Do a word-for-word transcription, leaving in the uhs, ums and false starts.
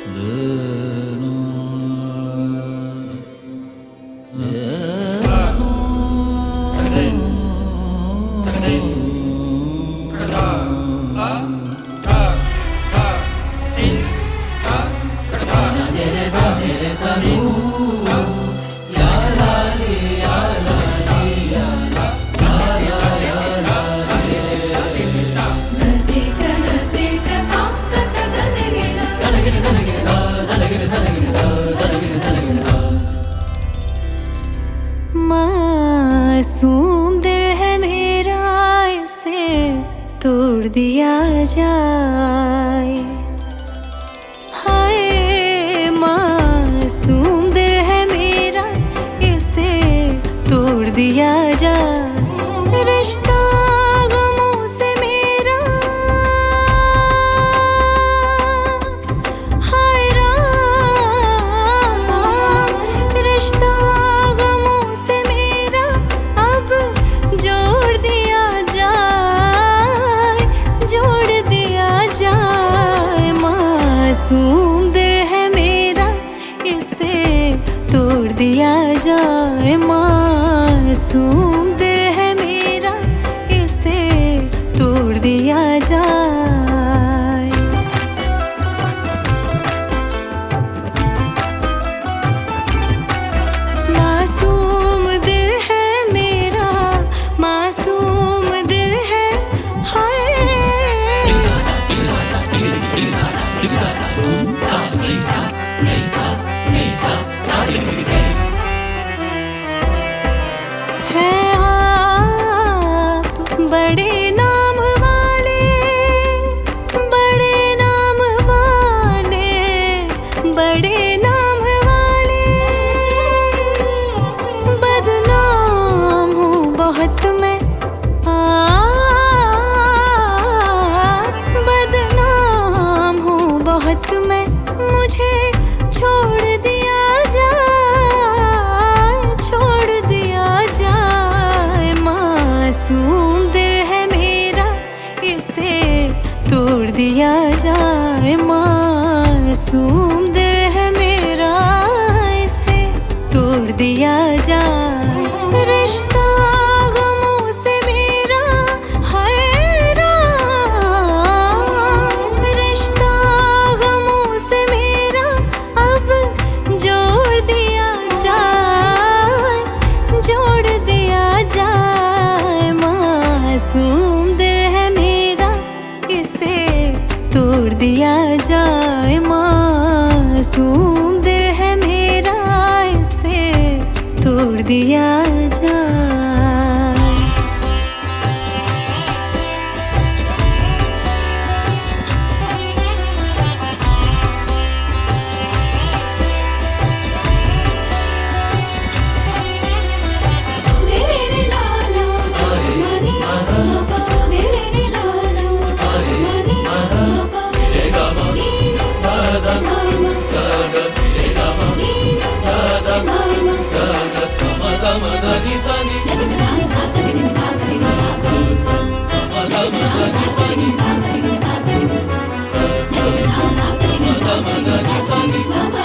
मासूम दिल है मेरा, इसे तोड़ दिया जाए। हाय मासूम दिल है मेरा, इसे तोड़ दिया जाए। रिश्ता गमों से मेरा हाय राम, रिश्ता गमों से मेरा अब जोड़ दिया जाए, जोड़ दिया जाए। मासूम दिल है मेरा, इसे तोड़ दिया जाए। मासूम दिल है मेरा, इसे तोड़ दिया जाए। मासूम दिल है मेरा, मासूम दिल है हाय। है आप बड़े नाम वाले, बड़े नाम वाले, बड़े नाम वाले। बदनाम हूँ बहुत मैं, आ, बदनाम हूँ बहुत मैं। मुझे छोड़ दिया जाए, छोड़ दिया जाए। मासूम दिल है मेरा, इसे तोड़ दिया जाए। मासूम दिल है मेरा, इसे तोड़ दिया जाए। रिश्ता गमों से मेरा हाय राम, रिश्ता गमों से मेरा अब जोड़ दिया जाए, जोड़ दिया जाए। मासूम दिल है मेरा, इसे तोड़ दिया जाए। मासूम दिल है मेरा, इसे तोड़ दिया जाए। Sa sa sa, ma ma ma ma ma ma.